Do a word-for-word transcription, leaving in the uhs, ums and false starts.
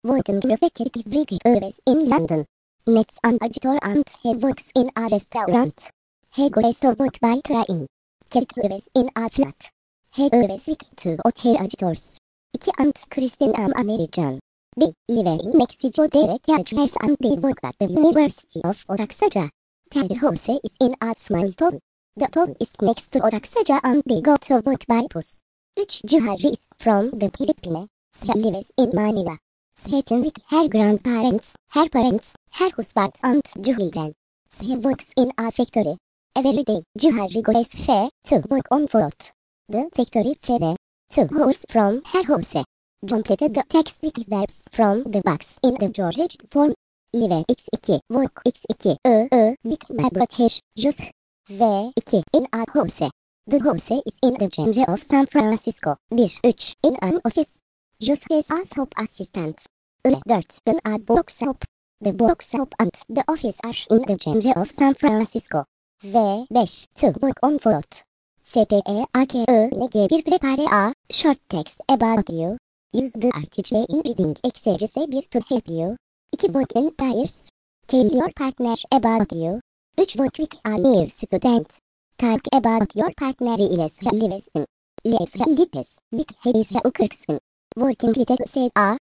working executive workers in London. Next an editor and he works in a restaurant. He goes to work by train. Kate lives in a flat. He lives with two other editors. iki and Kristen am American. They live in Mexico. They teachers and they work at the University of Oaxaca. Their house is in a small town. The town is next to Oaxaca and they go to work by bus. Üç Juhari is from the Philippines. She lives in Manila. Sitting with her grandparents, her parents, her husband and children. She works in a factory. Every day, Juhari goes fair to work on foot. The factory fair. Two hours from her house. Completed the text with verbs from the box in the George form. Live x two, work x two, ö ö, with my brother, just v two, in a house. The house is in the center of San Francisco. bir üç, in an office. Just is a shop assistant. dört, in a box shop. The box shop and the office are in the center of San Francisco. v beş, to work on foot. S P E A K I N G bir prepare a short text about you. Use the article in reading exercise one to help you. two work in pairs. Tell your partner about you. üç work with a new student. Talk about your partner ile lives in. Ile lives with Harris Okurkson. Working with a